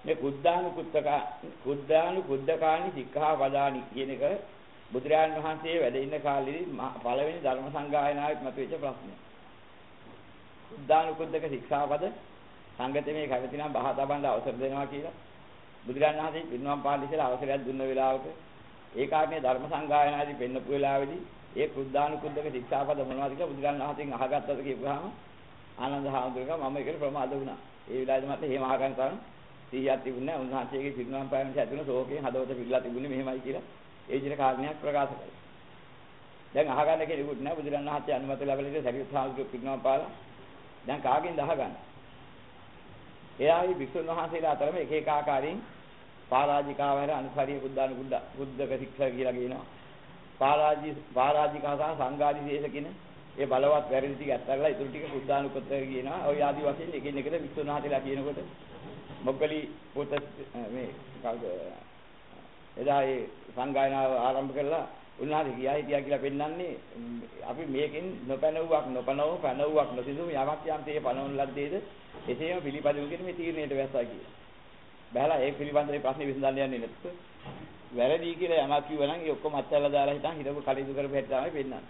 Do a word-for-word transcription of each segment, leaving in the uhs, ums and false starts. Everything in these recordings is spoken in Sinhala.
මේ කුද්දානු කුද්දක කුද්දානු කුද්දකානි සික්ඛා පදානි කියන එක බුදුරජාණන් වහන්සේ වැඩ ඉන්න කාලෙදී පළවෙනි ධර්ම සංගායනාවෙත් මතුවෙච්ච ප්‍රශ්නයක්. කුද්දානු කුද්දක ශික්ෂාපද සංගතමේ කැමතිනම් බහ තබන්න අවසර දෙනවා කියලා බුදුරජාණන් වහන්සේ පින්නම් පාළිසලා අවසරයක් දුන්න වෙලාවක ඒ කාරණේ ධර්ම සංගායනාදී පෙන්නපු වෙලාවේදී ඒ කුද්දානු කුද්දක ශික්ෂාපද මොනවද කියලා බුදුරජාණන් වහන්සේගෙන් අහගත්තද කියපුවාම ආනන්ද හාමුදුරුවෝ මම ඒකට ප්‍රමාද වුණා. ඒ වෙලාවේදී මට එහෙම අහගන්න තරම් සිහියක් තිබුණේ නැහැ. උන්වහන්සේගේ පින්නම් පාළිසලා ඇතුළේ ශෝකයෙන් හදවත පිළිලා තිබුණේ මෙහෙමයි කියලා ඒ විදිහට කාරණයක් ප්‍රකාශ කළා. දැන් අහගන්න කෙනෙකුට නෑ බුදුරජාණන් වහන්සේ අනුමත ලැබලා ඉතින් සරියුත් හාමුදුරුවෝ පින්නම් පාලා දැන් කාගෙන්ද අහගන්න? එයායි වික්ෂුන් වහන්සේලා අතරම එක එක ආකාරයෙන් පරාජිකාව හැර අනුසාරිය බුද්ධානු බුද්ධ බුද්ධක ශික්ෂා කියලා කියනවා. පරාජි පරාජිකා සහ සංඝාදි දේශ කියන ඒ බලවත් වැරදි ටික අත්හැරලා ඊටු ටික බුද්ධානු පුත්‍ර කියනවා. ඔය ආදි වශයෙන් එකින් එකට වික්ෂුන් වහන්සේලා කියනකොට මොග්ගලි පුත් මේ එදා ඒ සංගායනාව ආරම්භ කළා උන්වහන්සේ කියා හිටියා කියලා පෙන්නන්නේ අපි මේකෙන් නොපැනුවක් නොපනව පැනුවක් නොසිදු යමක් යම්තේ පනවන ලද්දේද එසේම පිළිපදිමු කියන මේ තීරණයට වැස්සා කියලා. බහලා ඒ පිළිබඳව ප්‍රශ්න විසඳන්න යන්නේ නැත්නම් වැරදි කියලා යමක් කිව්වා නම් ඒ ඔක්කොම අත්හැරලා දාලා හිටන් හිතපු කටයුතු කරපු හැටි තමයි පෙන්නන්නේ.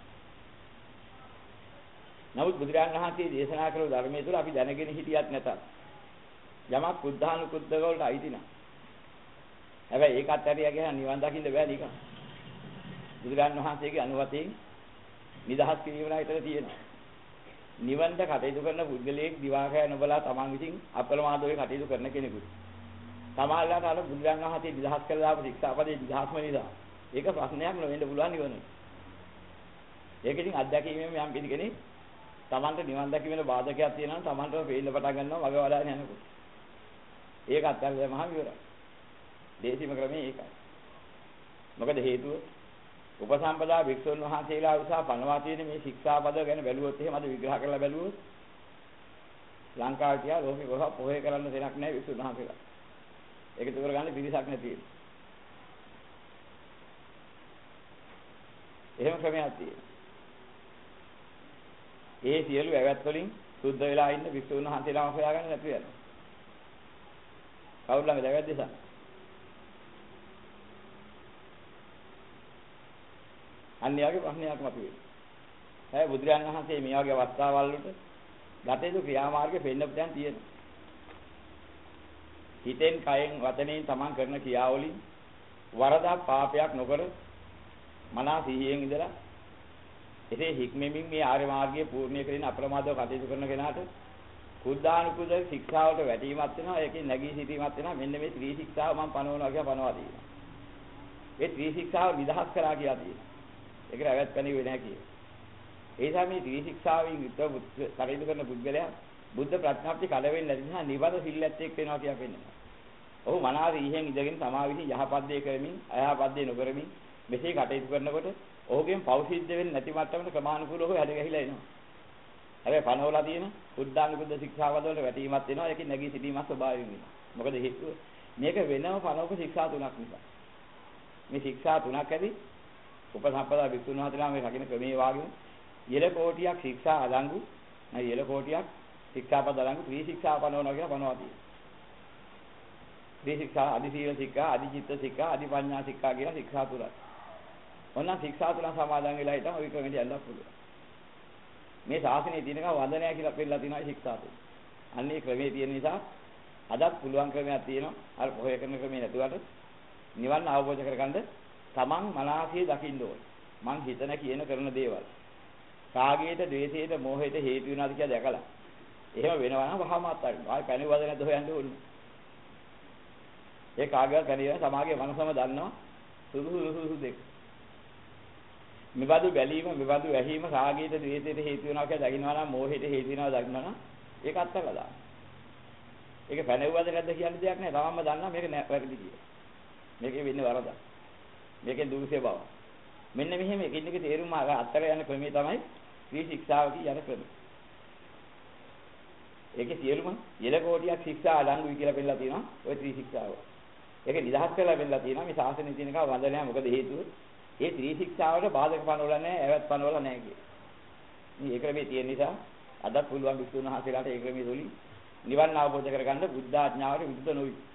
නමුත් බුදුරජාණන් වහන්සේ දේශනා කළ ධර්මයේ තුල අපි දැනගෙන හිටියත් නැතත් යමක් බුද්ධානුකුද්දක වලට අයිති නෑ. හැබැයි ඒකත් ඇරියා කියන නිවන් දකින්න බෑ නිකන්. බුදුරජාණන් වහන්සේගේ අනුවතෙන් නිදහස් කිරීම නයිතර තියෙනවා. නිවන්ට කටයුතු කරන පුද්ගලයෙක් දිවාකය නොබලා තමන් විසින් අප්‍රමාදව කටයුතු කරන කෙනෙකුට. සමාජලාට අර බුදුරජාණන් වහන්සේ නිදහස් කළා ආපු ශික්ෂාපදේ නිදහස්ම නිසා. ඒක ප්‍රශ්නයක් නෙවෙන්න පුළුවන් නිවන. ඒක ඉතින් අත්දැකීමෙන් යම් පිළි කෙනෙක් තමන්ට නිවන් දැකීමේ බාධකයක් තියෙනවා නම් තමන්ටම පේන්න පටන් ගන්නවා මග වඩාගෙන යනකොට. ඒක අත්දැකීම මහ විවරයි. දේශීම ක්‍රමයේ ඒකයි. මොකද හේතුව උපසම්පදා භික්ෂුන් වහන්සේලා උසා පනවා තියෙන මේ ශික්ෂාපද ගැන බැලුවොත් එහෙම අද විග්‍රහ කරලා බැලුවොත් ලංකාවේ තියා ලෝකෙ කොහොම පොහේ කරන්න දෙයක් නැහැ භික්ෂුන් වහන්සේලා. ඒක තුර ගන්න පිරිසක් නැති. එහෙම ක්‍රමයක් තියෙනවා. ඒ සියලු ඇවැත් වලින් සුද්ධ වෙලා ඉන්න භික්ෂුන් වහන්සේලාම හොයාගන්න නැති වෙනවා. කවුරු ළඟද ඇවැත් දෙසා? අන්‍යයාගේ ප්‍රශ්නයක් මතුවේ. හැබැයි බුදුරජාණන් වහන්සේ මේ වගේ අවස්ථාවල් වලට ගතේදු ක්‍රියාමාර්ගෙ පෙන්නපු දැන් තියෙනවා. හිතෙන් කයෙන් වචනෙන් තමන් කරන ක්‍රියාවලින් වරදක් පාපයක් නොකර මනස සිහියෙන් ඉඳලා එසේ හික්මෙමින් මේ ආර්ය මාර්ගයේ පූර්ණිය කරගෙන අප්‍රමාදව කටයුතු කරන කෙනාට කුද්දානුකුද ශික්ෂාවට වැටීමක් වෙනවා. ඒකෙන් නැගී සිටීමක් වෙනවා. මෙන්න මේ ත්‍රි ශික්ෂාව මම පනවනවා කියලා පනවා තියෙනවා. ඒ ත්‍රි ශික්ෂාව නිදහස් කරා කියලා තියෙනවා. ඒකට අවැත් පැණි වෙන්නේ නැහැ කියේ. ඒ නිසා මේ ත්‍රි ශික්ෂාවෙන් යුක්තව කටයුතු කරන පුද්ගලයා බුද්ධ ප්‍රඥාප්ති කල වෙන්නේ නැති නිසා නිවන සිල්ලත් එක්ක වෙනවා කියලා පෙන්නනවා. ඔහු මනාව ඉහෙන් ඉඳගෙන සමාවිසි යහපත් දේ කරමින් අයහපත් දේ නොකරමින් මෙසේ කටයුතු කරනකොට ඔහුගෙන් පෞසිද්ධ වෙන්නේ නැති මට්ටමකට ක්‍රමානුකූලව හැඩ ගැහිලා එනවා. හැබැයි පනවලා තියෙන බුද්ධානුකුද්ද ශික්ෂාවද වලට වැටීමක් වෙනවා. ඒකෙන් නැගී සිටීමක් ස්වභාවයෙන් වෙනවා. මොකද හේතුව මේක වෙනම පනවක ශික්ෂා තුනක් නිසා. මේ ශික්ෂා තුනක් ඇති උපසම්පදා භික්ෂුන් වහන්සේලා මේ රකින්න ක්‍රමයේ වාගෙම ඉල කෝටියක් ශික්ෂා අදංගු නැයි ඉල කෝටියක් ශික්ෂාපද අදංගු ත්‍රි ශික්ෂා පනවනවා කියලා පනවා තියෙනවා. ත්‍රි ශික්ෂා අදි සීල ශික්ෂා අදි චිත්ත ශික්ෂා අදි පඤ්ඤා ශික්ෂා කියලා ශික්ෂා තුනක්. ඔන්න ශික්ෂා තුන සමාදන් වෙලා හිටම ওই ක්‍රමෙට යන්න පුළුවන්. මේ ශාසනයේ තියෙනකම් වන්දනය කියලා පෙන්නලා තියෙනවා ශික්ෂා තුන. අන්නේ ක්‍රමයේ තියෙන නිසා අදත් පුළුවන් ක්‍රමයක් තියෙනවා. අර පොහේ කරන ක්‍රමේ නැතුවට නිවන් අවබෝධ කරගන්න තමන් මනසේ දකින්න ඕනේ. මං හිතන කියන කරන දේවල්. කාගේට, ද්වේෂයට, මෝහයට හේතු වෙනවාද කියලා දැකලා. එහෙම වෙනවා නම් වහාම අත්හරින්න. ආයි පැණි වද නැද්ද හොයන්න ඕනේ. ඒ කාගේවත් පැණි සමාගයේ මනසම දන්නවා. සුදු සුදු සුදු දෙක. මෙබඳු බැලීම, මෙබඳු ඇහිීම කාගේට, ද්වේෂයට හේතු වෙනවා කියලා දකින්නවා නම්, මෝහයට හේතු වෙනවා දකින්නවා නම් ඒක අත්හරලා දාන්න. ඒක පැණි වද නැද්ද කියන්නේ දෙයක් නෑ. තමන්ම දන්නවා මේක වැරදි කියලා. මේකේ වෙන්නේ වරදක්. මේකේ දුරුසේ බව. මෙන්න මෙහෙම එකින් එක තේරුම අතර යන ක්‍රමය තමයි ත්‍රි ශික්ෂාව කියන ක්‍රමය. ඒකේ සියලුම ඉල කෝටියක් ශික්ෂා අඩංගුයි කියලා පෙන්නලා තියෙනවා ওই ත්‍රි ශික්ෂාව. ඒක නිදහස් කරලා පෙන්නලා තියෙනවා මේ ශාසනයේ තියෙන කව වඳ නැහැ. මොකද හේතුව ඒ ත්‍රි ශික්ෂාවට බාධක පනවල නැහැ, ඇවත් පනවල නැහැ කියේ. මේ ඒ ක්‍රමයේ තියෙන නිසා අදත් පුළුවන් විසුණු හසෙලාට ඒ ක්‍රමයේ තුලින් නිවන් අවබෝධ කරගන්න බුද්ධ ආඥාවට විරුද්ධ නොවි.